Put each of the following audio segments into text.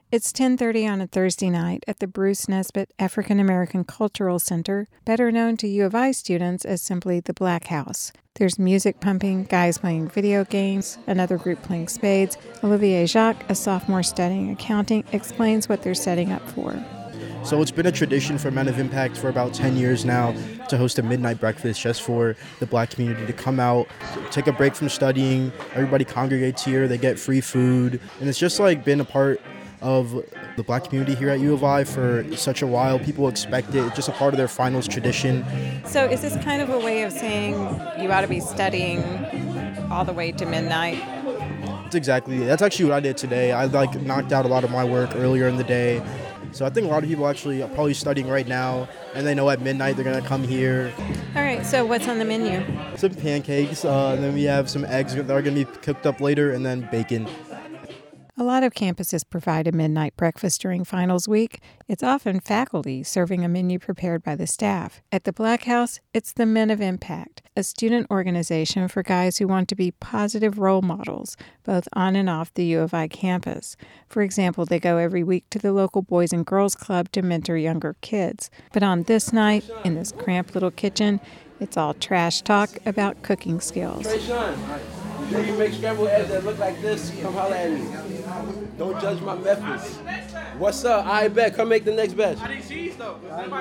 It's 10:30 on a Thursday night at the Bruce Nesbitt African American Cultural Center, better known to U of I students as simply the Black House. There's music pumping, guys playing video games, another group playing spades. Olivier Jacques, a sophomore studying accounting, explains what they're setting up for. So it's been a tradition for Men of Impact for about 10 years now to host a midnight breakfast just for the Black community to come out, take a break from studying. Everybody congregates here, they get free food, and it's just like been a part of the Black community here at U of I for such a while. People expect it. It's just a part of their finals tradition. So is this kind of a way of saying you ought to be studying all the way to midnight? That's actually what I did today. I knocked out a lot of my work earlier in the day. So I think a lot of people actually are probably studying right now, and they know at midnight they're going to come here. All right, so what's on the menu? Some pancakes, and then we have some eggs that are going to be cooked up later, and then bacon. A lot of campuses provide a midnight breakfast during finals week. It's often faculty serving a menu prepared by the staff. At the Black House, it's the Men of Impact, a student organization for guys who want to be positive role models, both on and off the U of I campus. For example, they go every week to the local Boys and Girls Club to mentor younger kids. But on this night, in this cramped little kitchen, it's all trash talk about cooking skills. When you make scrambled eggs that look like this, come holler at me. Don't judge my methods. What's up? I bet. Come make the next batch. I need cheese, though.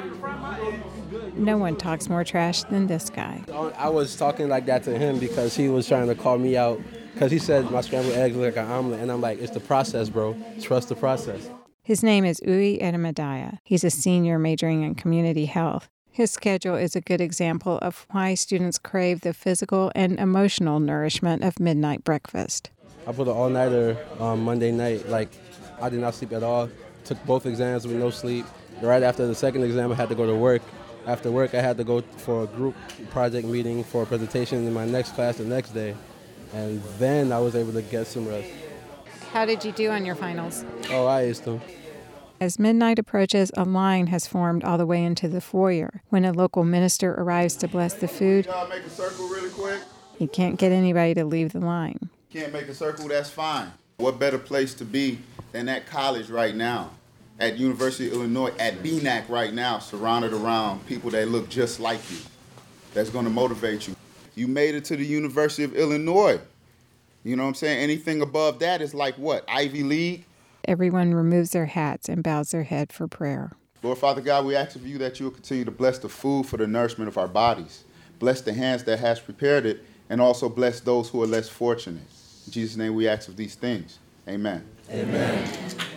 No one talks more trash than this guy. I was talking like that to him because he was trying to call me out because he said my scrambled eggs look like an omelet. And I'm like, it's the process, bro. Trust the process. His name is Uwe Edemadiah. He's a senior majoring in community health. His schedule is a good example of why students crave the physical and emotional nourishment of midnight breakfast. I put an all-nighter Monday night. I did not sleep at all. Took both exams with no sleep. Right after the second exam, I had to go to work. After work, I had to go for a group project meeting for a presentation in my next class the next day. And then I was able to get some rest. How did you do on your finals? Oh, I aced them. As midnight approaches, a line has formed all the way into the foyer. When a local minister arrives to bless the food, y'all make a circle really quick? He can't get anybody to leave the line. Can't make a circle, that's fine. What better place to be than at college right now, at University of Illinois, at BNAC right now, surrounded around people that look just like you, that's going to motivate you. You made it to the University of Illinois. You know what I'm saying? Anything above that is like what? Ivy League? Everyone removes their hats and bows their head for prayer. Lord Father God, we ask of you that you will continue to bless the food for the nourishment of our bodies. Bless the hands that has prepared it, and also bless those who are less fortunate. In Jesus' name we ask of these things. Amen. Amen.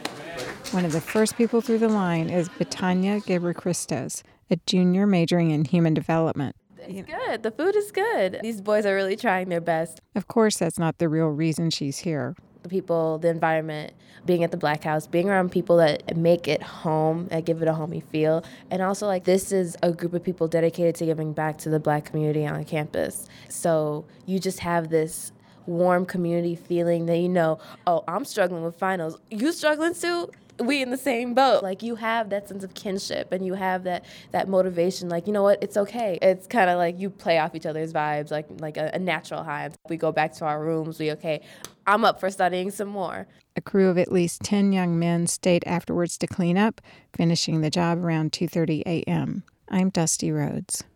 One of the first people through the line is Betania Gebre-Christos, a junior majoring in human development. It's good. The food is good. These boys are really trying their best. Of course, that's not the real reason she's here. The people, the environment, being at the Black House, being around people that make it home, that give it a homey feel. And also, this is a group of people dedicated to giving back to the Black community on campus. So you just have this warm community feeling that, oh, I'm struggling with finals. You struggling too? We in the same boat. You have that sense of kinship and you have that motivation. You know what? It's okay. It's kind of you play off each other's vibes, like a natural high. We go back to our rooms. I'm up for studying some more. A crew of at least 10 young men stayed afterwards to clean up, finishing the job around 2:30 a.m. I'm Dusty Rhodes.